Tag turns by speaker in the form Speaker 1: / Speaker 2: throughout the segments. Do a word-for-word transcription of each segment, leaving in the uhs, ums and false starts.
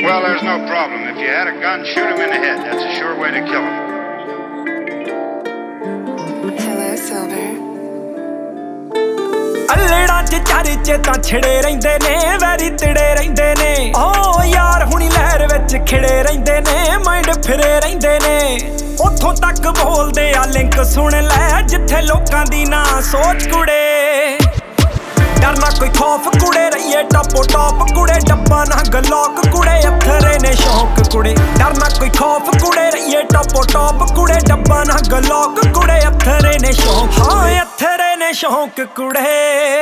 Speaker 1: Well, there's no problem. If you had a gun, shoot him in the head. That's a sure way to kill him.
Speaker 2: Hello, Silver.
Speaker 3: ਅਲੜਾ ਚ ਚਰਚੇ ਤਾਂ ਛਿੜੇ ਰਹਿੰਦੇ ਨੇ, very ਤਿੜੇ ਰਹਿੰਦੇ ਨੇ। ਓ ਯਾਰ ਹੁਣੀ ਲਹਿਰ ਵਿੱਚ ਖਿੜੇ ਰਹਿੰਦੇ ਨੇ, ਮਾਈਂਡ ਫਿਰੇ ਰਹਿੰਦੇ ਨੇ। ਉੱਥੋਂ ਤੱਕ ਬੋਲਦੇ ਆ ਲਿੰਕ ਸੁਣ ਲੈ, ਜਿੱਥੇ ਲੋਕਾਂ ਦੀ ਨਾ ਸੋਚ ਕੁੜੇ। ਡਰਨਾ ਕੋਈ ਖੌਫ ਕੁੜੇ, ਰਹੀਏ ਟਾਪੋ ਟਾਪ ਕੁੜੇ। ਡੱਬਾ ਨਾ ਗਲੋਕ ਕੁੜੇ, ਅਥਰੇ ਨੇ ਸ਼ੌਕ ਕੁੜੇ। ਡਰਨਾ ਕੋਈ ਖੌਫ ਕੁੜੇ, ਰਹੀਏ ਟਾਪੋ ਟਾਪ ਕੁੜੇ। ਡੱਬਾ ਨਾ ਗਲੋਕ ਕੁੜੇ, ਅਥਰੇ ਨੇ ਸ਼ੌਕ। ਹਾਂ ਅਥਰੇ ਨੇ ਸ਼ੌਕ ਕੁੜੇ।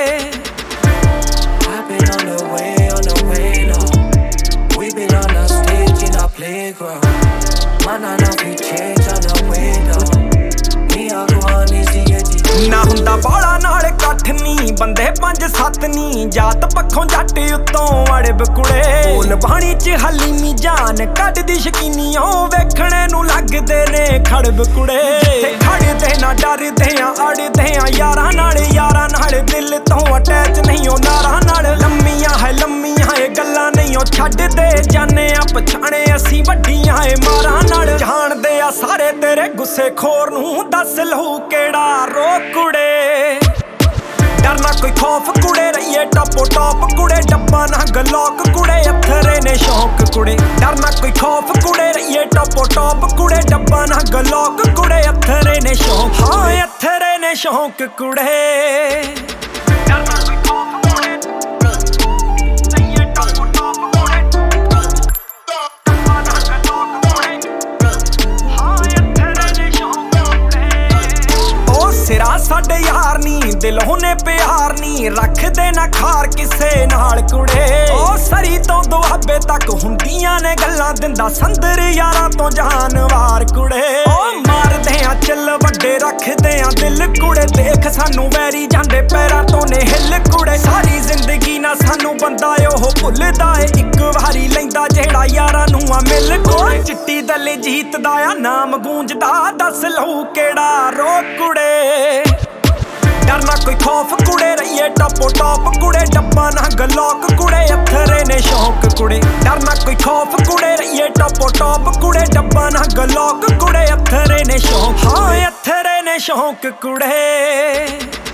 Speaker 4: I've been on the way, on the way now. We've been on the stage in our playground. Man, I know we change on the way now. Me, I go on easy, easy.
Speaker 3: ਨਾ ਹੁੰਦਾ ਬਾਲਾ ਨਾਲ ਇਕੱਠ ਨੀ, ਬੰਦੇ ਪੰਜ ਸੱਤ ਨੀ। ਜਾਤ ਪੱਖੋਂ ਜੱਟ ਉੱਤੋਂ ਅੜਬ ਕੁੜੇ। ਬੋਲ ਬਾਣੀ ਚ ਹਲੀਮੀ ਜਾਨ ਕੱਢਦੀ ਸ਼ਕੀਨੀ, ਉਹ ਵੇਖਣੇ ਨੂੰ ਲੱਗਦੇ ਨੇ ਖੜਬ ਕੁੜੇ। ਜਿੱਥੇ ਖੜਦੇ ਨਾ ਡਰਦੇ ਆ, ਅੜਦੇ ਆ ਯਾਰਾਂ ਨਾਲ। ਯਾਰਾਂ ਨਾਲ ਦਿਲ ਤੋਂ ਅਟੈਚ ਨਹੀਂ, ਉਹ ਨਾਰਾਂ ਨਾਲ। ਲੰਮੀਆਂ ਹੈ ਲੰਮੀਆਂ ਇਹ ਗੱਲਾਂ ਨਹੀਂ, ਉਹ ਛੱਡਦੇ ਜਾਨੇ ਆ ਪਛਾਣੇ ਅਸੀਂ ਵੱਡੀਆਂ ਏ ਮਾਰਾਂ ਨਾਲ। ਜਾਣਦੇ ਆ ਸਾਰੇ ਤੇਰੇ ਗੁੱਸੇ ਖੋਰ ਨੂੰ, ਦੱਸ ਲਹੂ ਕਿਹੜਾ ਰੋ ਕੁੜੇ। ਡਰਨਾ ਕੋਈ ਖੌਫ ਕੁੜੇ, ਰਹੀਏ ਟਾਪੋ ਟਾਪ ਕੁੜੇ। ਡੱਬਾ ਨਾ ਗਲੋਕ ਕੁੜੇ, ਅਥਰੇ ਨੇ ਸ਼ੌਕ ਕੁੜੇ। ਡਰਨਾ ਕੋਈ ਖੌਫ ਕੁੜੇ, ਰਹੀਏ ਟਾਪੋ ਟਾਪ ਕੁੜੇ। ਡੱਬਾ ਨਾ ਗਲੋਕ ਕੁੜੇ, ਅਥਰੇ ਨੇ ਸ਼ੌਕ। ਹਾਂ ਅਥਰੇ ਨੇ ਸ਼ੌਕ ਕੁੜੇ। ਡਰਨਾ ਕੋਈ ਖੌਫ ਕੁੜੇ, ਰਹੀਏ ਟਾਪੋ ਟਾਪ ਕੁੜੇ। ਡੱਬਾ ਨਾ ਗਲੋਕ ਕੁੜੇ, ਹਾਂ ਅਥਰੇ ਨੇ ਸ਼ੌਕ ਕੁੜੇ। ਉਹ ਸਿਰਾ ਸਾਡੇ ਯਾਰ ਨੀ, ਦਿਲੋਂ ਨੇ ਪਿਆਰ ਨੀ। ਰੱਖਦੇ ਨਾ ਖਾਰ ਕਿਸੇ ਨਾਲ ਕੁੜੇ। ਉਹ ਸਰੀ ਤੋਂ ਦੁਆਬੇ ਤੱਕ ਹੁੰਦੀਆਂ ਨੇ ਗੱਲਾਂ, ਦਿੰਦਾ ਸੰਦਰ ਯਾਰਾਂ ਤੋਂ ਜਾਨਵਾਰ ਕੁੜੇ। ਉਹ ਮਾਰਦੇ ਆ ਚੱਲ ਵੱਡੇ, ਰੱਖਦੇ ਆ ਦਿਲ ਕੁੜੇ। ਦੇਖ ਸਾਨੂੰ ਵੈਰੀ ਜਾਂਦੇ ਪੈਰਾਂ ਤੋਂ ਨੇ ਹਿੱਲ ਕੁੜੇ। ਸਾਰੀ ਜ਼ਿੰਦਗੀ ਨਾ ਸਾਨੂੰ ਬੰਦਾ ਉਹ ਭੁੱਲਦਾ ਏ, ਇੱਕ ਵਾਰੀ ਲੈਂਦਾ ਜਿਹੜਾ ਯਾਰਾਂ ਨੂੰ ਆ ਮਿਲ ਕੋਲ। ਚਿੱਟੀ ਦਲੇ ਜੀਤਦਾ ਆ ਨਾਮ ਗੂੰਜਦਾ, ਦੱਸ ਲਹੂ ਕਿਹੜਾ ਰੋ ਕੁੜੇ। ਡਰਨਾ ਕੋਈ ਖੌਫ ਕੁੜੇ, ਰਹੀਏ ਟਾਪੋ ਟਾਪ ਕੁੜੇ। ਡੱਬਾ ਨਾ ਗਲੋਕ ਕੁੜੇ, ਅਥਰੇ ਨੇ ਸ਼ੌਕ ਕੁੜੇ। ਡਰਨਾ ਕੋਈ ਖੌਫ ਕੁੜੇ, ਰਹੀਏ ਟਾਪੋ ਟਾਪ ਕੁੜੇ। ਡੱਬਾ ਨਾ ਗਲੋਕ ਕੁੜੇ, ਅਥਰੇ ਨੇ ਸ਼ੌਕ। ਹਾਂ ਅਥਰੇ ਨੇ ਸ਼ੌਕ ਕੁੜੇ।